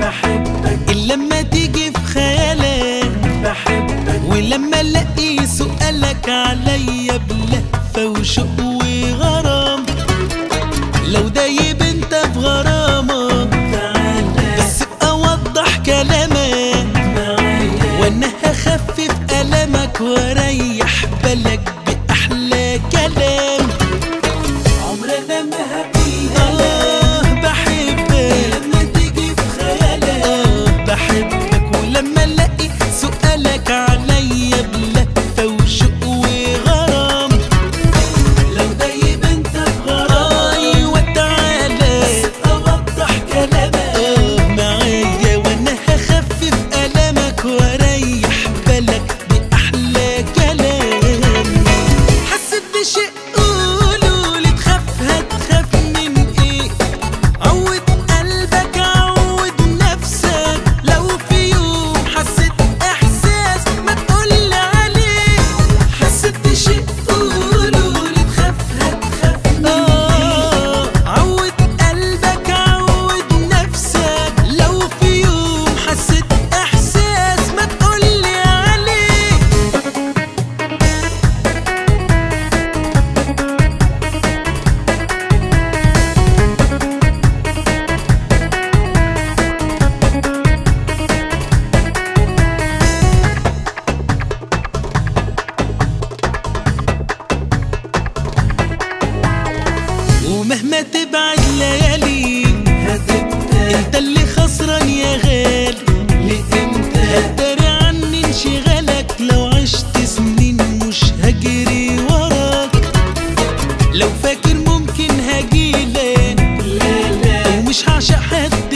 بحبك، لما تيجي في خيالك بحبك، ولما الاقي سؤالك عليا بلهفة وشوق وغرام. لو دايب انت في غرامك تعالى بس ابقى وضح كلامك معايا، وانا هخفف ألمك واريح بالك بأحلى كلام. عمرنا ما هبقيها بحبك لما تيجي في خيالك، بحبك ولما الاقي سؤالك عليا بلهفة وشوق وغرام. لو دايب انت في غرام ايوه تعالى اوضح كلامك معايا وانا هخفف ألمك واريح بالك بأحلى كلام. حسيت بشيء قولولي تخاف هتخاف من ايه؟ عود قلبك عود نفسك، لو في يوم حسيت احساس ما تقولي عليه. حسيت بشيء قولولي تخاف هتخاف عود قلبك عود نفسك، لو في يوم حسيت احساس ما تقولي عليه. ومهما تبعد ليالي هتبقى انت اللي خسران يا غالي. لامتى هتداري عني انشغالك، لو عشت سنين مش هجري وراك. لو فاكر ممكن هجيلك لا لا ومش هعشق حد